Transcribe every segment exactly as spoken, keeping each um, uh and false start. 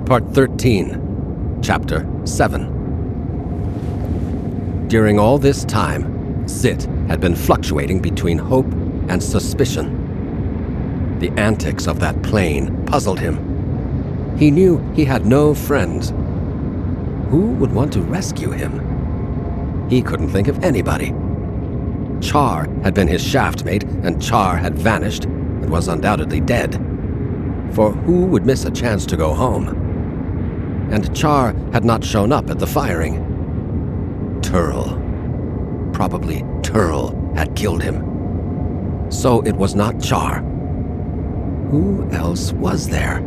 Part thirteen, Chapter seven. During all this time, Zit had been fluctuating between hope and suspicion. The antics of that plane puzzled him. He knew he had no friends. Who would want to rescue him? He couldn't think of anybody. Char had been his shaftmate, and Char had vanished and was undoubtedly dead. For who would miss a chance to go home? And Char had not shown up at the firing. Turl. Probably Turl had killed him. So it was not Char. Who else was there?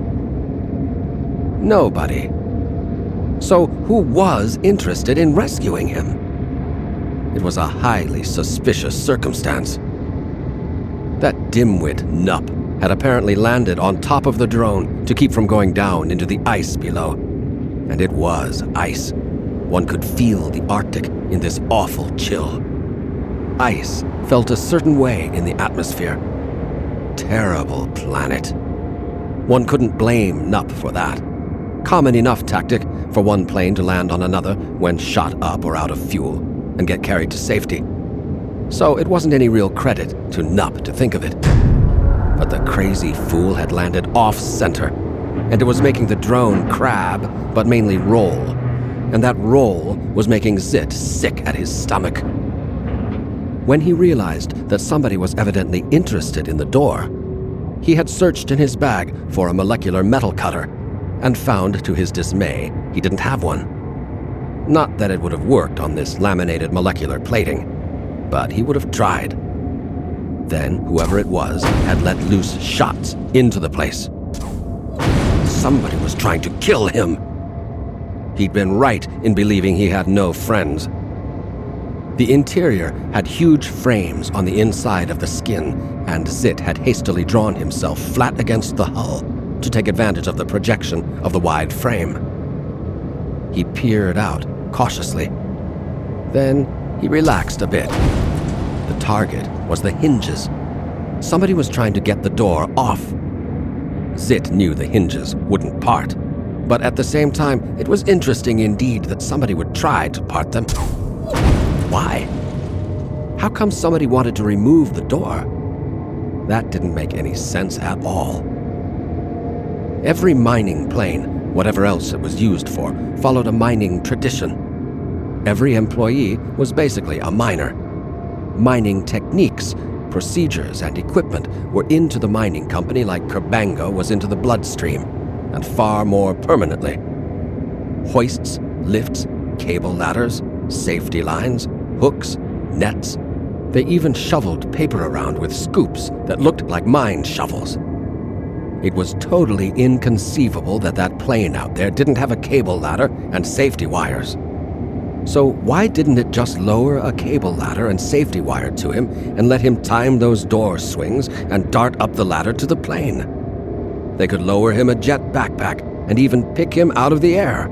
Nobody. So who was interested in rescuing him? It was a highly suspicious circumstance. That dimwit Nup had apparently landed on top of the drone to keep from going down into the ice below. And it was ice. One could feel the Arctic in this awful chill. Ice felt a certain way in the atmosphere. Terrible planet. One couldn't blame Nup for that. Common enough tactic for one plane to land on another when shot up or out of fuel and get carried to safety. So it wasn't any real credit to Nup to think of it. But the crazy fool had landed off-center, and it was making the drone crab, but mainly roll. And that roll was making Zit sick at his stomach. When he realized that somebody was evidently interested in the door, he had searched in his bag for a molecular metal cutter, and found, to his dismay, he didn't have one. Not that it would have worked on this laminated molecular plating, but he would have tried. Then, whoever it was had let loose shots into the place. Somebody was trying to kill him. He'd been right in believing he had no friends. The interior had huge frames on the inside of the skin, and Zit had hastily drawn himself flat against the hull to take advantage of the projection of the wide frame. He peered out cautiously. Then he relaxed a bit. The target was the hinges. Somebody was trying to get the door off. Zit knew the hinges wouldn't part, but at the same time, it was interesting indeed that somebody would try to part them. Why? How come somebody wanted to remove the door? That didn't make any sense at all. Every mining plane, whatever else it was used for, followed a mining tradition. Every employee was basically a miner. Mining techniques, procedures, and equipment were into the mining company like Kerbango was into the bloodstream, and far more permanently. Hoists, lifts, cable ladders, safety lines, hooks, nets. They even shoveled paper around with scoops that looked like mine shovels. It was totally inconceivable that that plane out there didn't have a cable ladder and safety wires. So why didn't it just lower a cable ladder and safety wire to him and let him time those door swings and dart up the ladder to the plane? They could lower him a jet backpack and even pick him out of the air.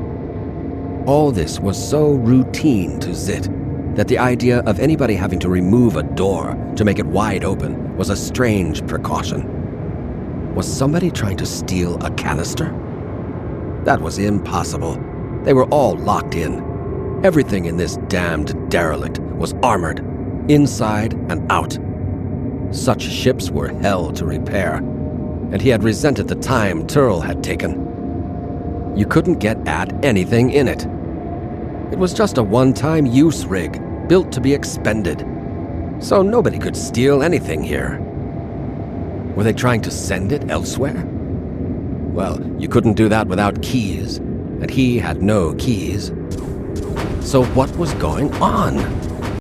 All this was so routine to Zit that the idea of anybody having to remove a door to make it wide open was a strange precaution. Was somebody trying to steal a canister? That was impossible. They were all locked in. Everything in this damned derelict was armored, inside and out. Such ships were hell to repair, and he had resented the time Turl had taken. You couldn't get at anything in it. It was just a one-time use rig, built to be expended. So nobody could steal anything here. Were they trying to send it elsewhere? Well, you couldn't do that without keys, and he had no keys. So what was going on?